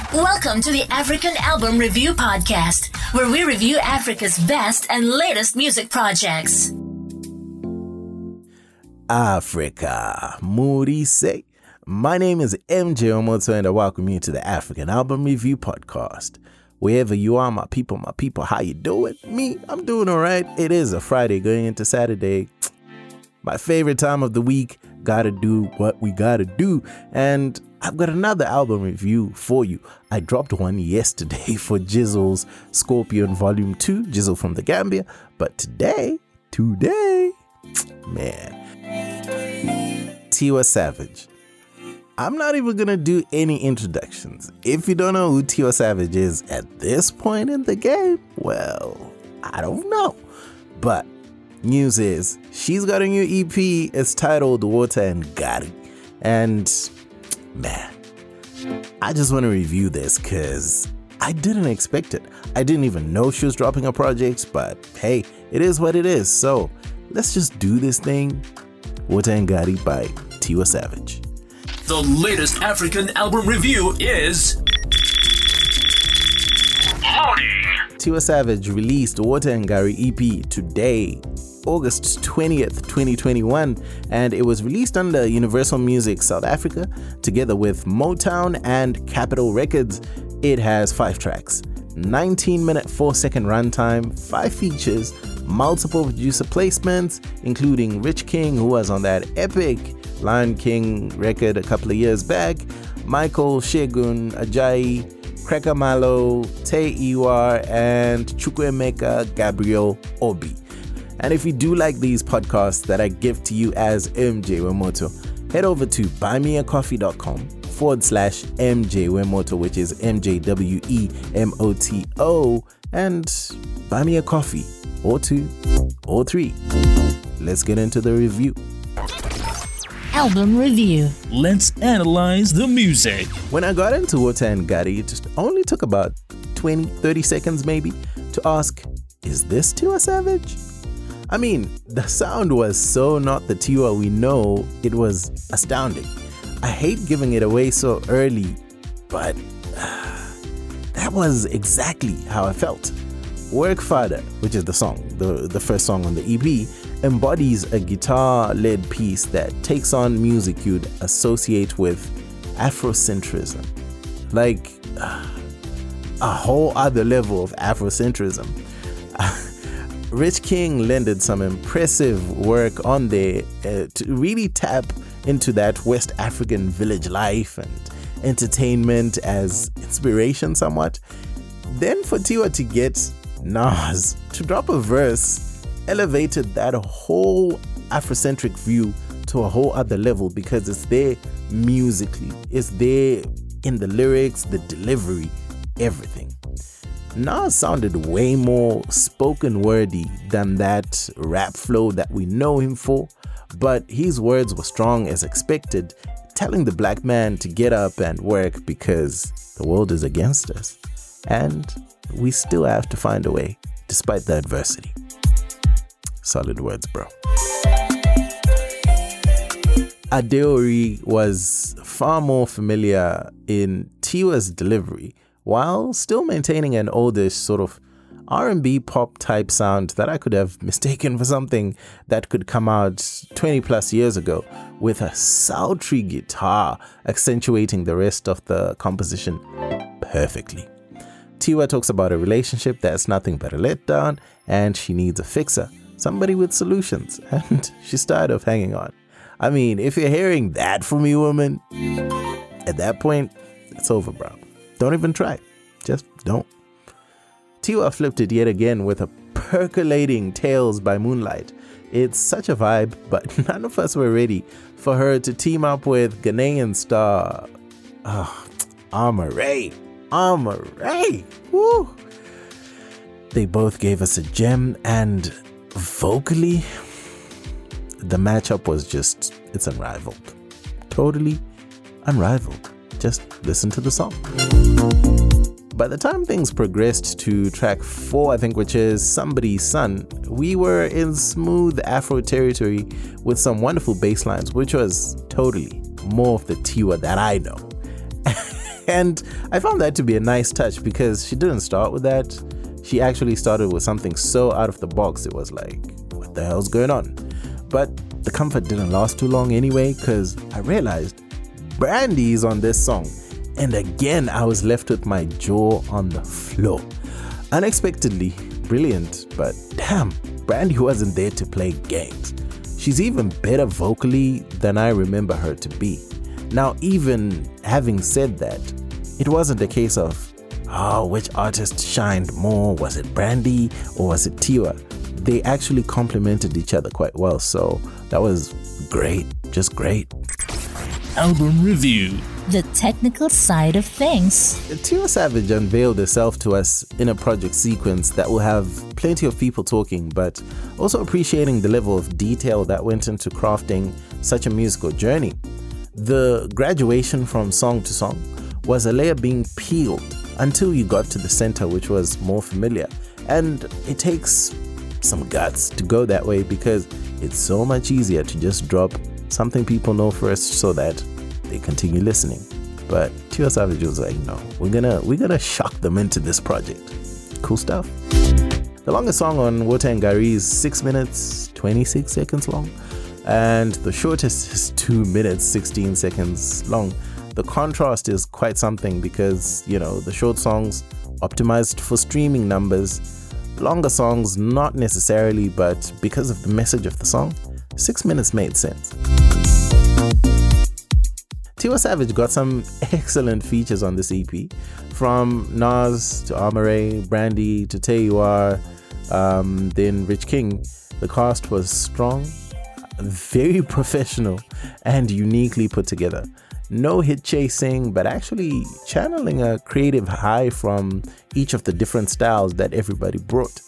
Welcome to the African Album Review Podcast, where we review Africa's best and latest music projects. Africa, Murise. My name is MJ Omoto, and I welcome you to the African Album Review Podcast. Wherever you are, my people, how you doing? Me, I'm doing all right. It is a Friday going into Saturday. My favorite time of the week. Gotta do what we gotta do. And I've got another album review for you. I dropped one yesterday for Jizzle's Scorpion Volume 2, Jizzle from the Gambia. But today, man, Tiwa Savage. I'm not even gonna do any introductions. If you don't know who Tiwa Savage is at this point in the game, well, I don't know. But news is, she's got a new EP. It's titled Water and Gari. And man, I just want to review this because I didn't expect it. I didn't even know she was dropping a project, but hey, it is what it is. So let's just do this thing. Water and Gari by Tiwa Savage. The latest African album review is loading. Tiwa Savage released Water and Gari EP today, August 20th, 2021, and it was released under Universal Music South Africa together with Motown and Capitol Records. It has 5 tracks, 19-minute 4-second runtime, 5 features, multiple producer placements, including Rich King, who was on that epic Lion King record a couple of years back, Michael Shegun Ajayi, Cracker Malo, Tay Iwar, and Chukwuemeka Gabriel Obi. And if you do like these podcasts that I give to you as MJ Wemoto, head over to buymeacoffee.com/MJ Wemoto, which is MJWEMOTO, and buy me a coffee, or 2, or 3. Let's get into the review. Album Review. Let's analyze the music. When I got into Water and Gari, it just only took about 20-30 seconds maybe to ask, is this Tiwa Savage? I mean, the sound was so not the Tiwa we know. It was astounding. I hate giving it away so early, but that was exactly how I felt. Work Father, which is the song, the first song on the EP, embodies a guitar-led piece that takes on music you'd associate with Afrocentrism. Like a whole other level of Afrocentrism. Rich King lended some impressive work on there to really tap into that West African village life and entertainment as inspiration somewhat. Then for Tiwa to get Nas to drop a verse elevated that whole Afrocentric view to a whole other level because it's there musically, it's there in the lyrics, the delivery, everything. Nas sounded way more spoken wordy than that rap flow that we know him for, but his words were strong as expected, telling the black man to get up and work because the world is against us. And we still have to find a way, despite the adversity. Solid words, bro. Adeori was far more familiar in Tiwa's delivery, while still maintaining an oldish sort of R&B pop type sound that I could have mistaken for something that could come out 20 plus years ago, with a sultry guitar accentuating the rest of the composition perfectly. Tiwa talks about a relationship that's nothing but a letdown, and she needs a fixer, somebody with solutions, and she's tired of hanging on. I mean, if you're hearing that from me, woman, at that point, it's over, bro. Don't even try. Just don't. Tiwa flipped it yet again with a percolating Tales by Moonlight. It's such a vibe, but none of us were ready for her to team up with Ghanaian star Amaarae. Woo! They both gave us a gem, and vocally, the matchup was just, it's unrivaled. Totally unrivaled. Just listen to the song. By the time things progressed to track 4, I think, which is Somebody's Son, we were in smooth Afro territory with some wonderful bass lines, which was totally more of the Tiwa that I know. And I found that to be a nice touch because she didn't start with that. She actually started with something so out of the box, it was like, what the hell's going on? But the comfort didn't last too long anyway, because I realized Brandy is on this song. And again, I was left with my jaw on the floor. Unexpectedly brilliant, but damn, Brandy wasn't there to play games. She's even better vocally than I remember her to be. Now, even having said that, it wasn't a case of, which artist shined more? Was it Brandy or was it Tiwa? They actually complemented each other quite well, so that was great, just great. Album review. The technical side of things. Tiwa Savage unveiled herself to us in a project sequence that will have plenty of people talking, but also appreciating the level of detail that went into crafting such a musical journey. The graduation from song to song was a layer being peeled until you got to the center, which was more familiar. And it takes some guts to go that way because it's so much easier to just drop something people know first so that they continue listening. But Tiwa Savage was like, no, we're gonna shock them into this project. Cool stuff. The longest song on Water and Gari is 6 minutes 26 seconds long, and the shortest is 2 minutes 16 seconds long. The contrast is quite something because, the short songs optimized for streaming numbers, longer songs not necessarily, but because of the message of the song, 6 minutes made sense. Tiwa Savage got some excellent features on this EP, from Nas to Amaarae, Brandy to Teiwar, then Rich King. The cast was strong, very professional, and uniquely put together. No hit chasing, but actually channeling a creative high from each of the different styles that everybody brought.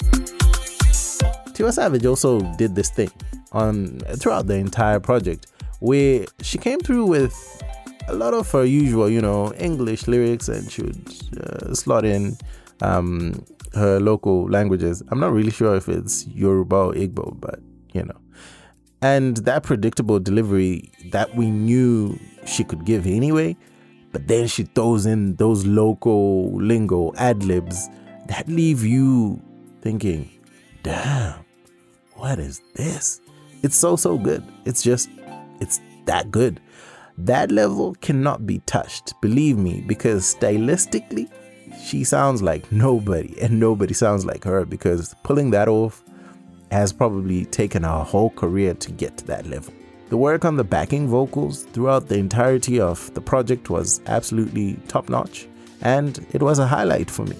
Tiwa Savage also did this thing throughout the entire project, where she came through with a lot of her usual, English lyrics, and she would slot in her local languages. I'm not really sure if it's Yoruba or Igbo, but and that predictable delivery that we knew she could give anyway, but then she throws in those local lingo ad-libs that leave you thinking, damn, what is this? It's so good. It's that good. That level cannot be touched, believe me, because stylistically she sounds like nobody, and nobody sounds like her, because pulling that off has probably taken her whole career to get to that level. The work on the backing vocals throughout the entirety of the project was absolutely top-notch, and it was a highlight for me.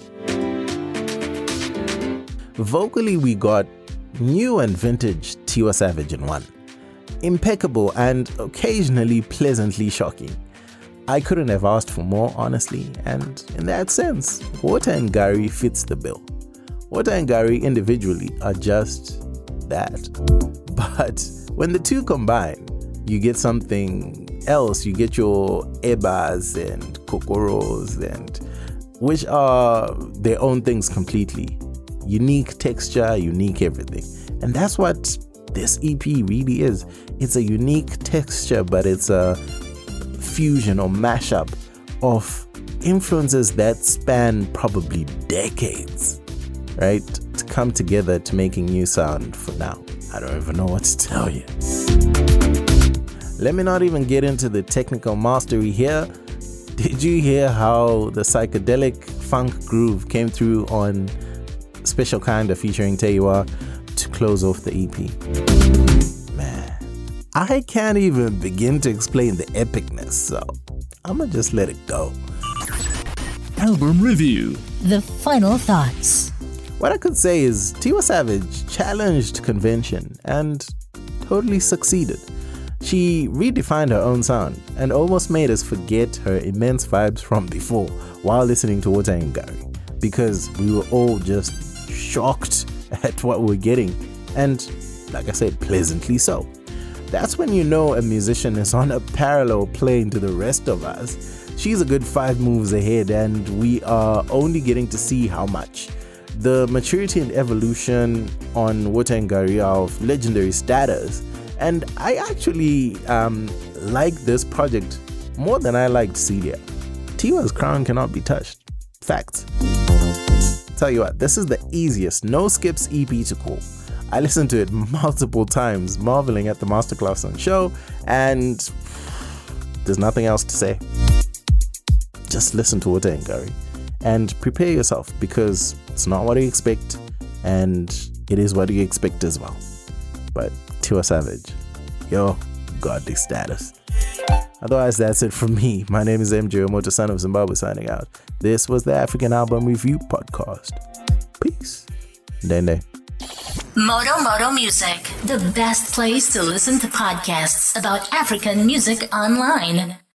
Vocally, we got new and vintage Tiwa Savage in one. Impeccable and occasionally pleasantly shocking. I couldn't have asked for more, honestly, and in that sense, Water and Gari fits the bill. Water and Gari individually are just that. But when the two combine, you get something else. You get your ebas and kokoros, which are their own things completely. Unique texture, unique everything. And that's what this EP really is. It's a unique texture, but it's a fusion or mashup of influences that span probably decades, right, to come together to making new sound. For now, I don't even know what to tell you. Let me not even get into the technical mastery here. Did you hear how the psychedelic funk groove came through on Special Kinda featuring Teiwar to close off the EP? Man, I can't even begin to explain the epicness, so I'ma just let it go. Album review. The final thoughts. What I could say is Tiwa Savage challenged convention and totally succeeded. She redefined her own sound and almost made us forget her immense vibes from before while listening to Water and Gari, because we were all just shocked at what we're getting, and like I said, pleasantly so. That's when you know a musician is on a parallel plane to the rest of us. She's a good 5 moves ahead, and we are only getting to see how much. The maturity and evolution on Water and Gari are of legendary status, and I actually like this project more than I liked Celia. Tiwa's crown cannot be touched. Facts. Tell you what, this is the easiest no skips EP to call. I listened to it multiple times, marveling at the masterclass on show, and there's nothing else to say. Just listen to Water and Gari and prepare yourself, because it's not what you expect, and it is what you expect as well. But Tiwa Savage, yo, godly status. Otherwise, that's it from me. My name is MJ Omoto, son of Zimbabwe, signing out. This was the African Album Review Podcast. Peace. Dende. Moto Music, the best place to listen to podcasts about African music online.